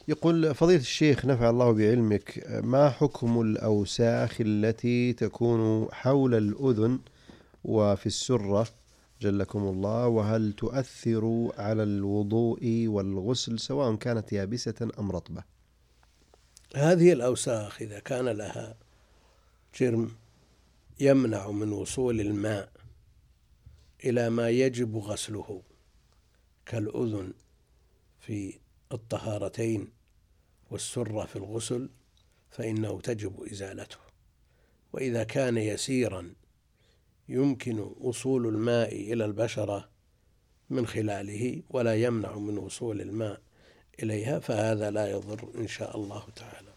يقول فضيلة الشيخ نفع الله بعلمك، ما حكم الأوساخ التي تكون حول الأذن وفي السرة جلكم الله، وهل تؤثر على الوضوء والغسل سواء كانت يابسة أم رطبة؟ هذه الأوساخ إذا كان لها جرم يمنع من وصول الماء إلى ما يجب غسله كالأذن في الطهارتين والسرة في الغسل فإنه تجب إزالته. وإذا كان يسيرا يمكن وصول الماء إلى البشرة من خلاله ولا يمنع من وصول الماء إليها فهذا لا يضر إن شاء الله تعالى.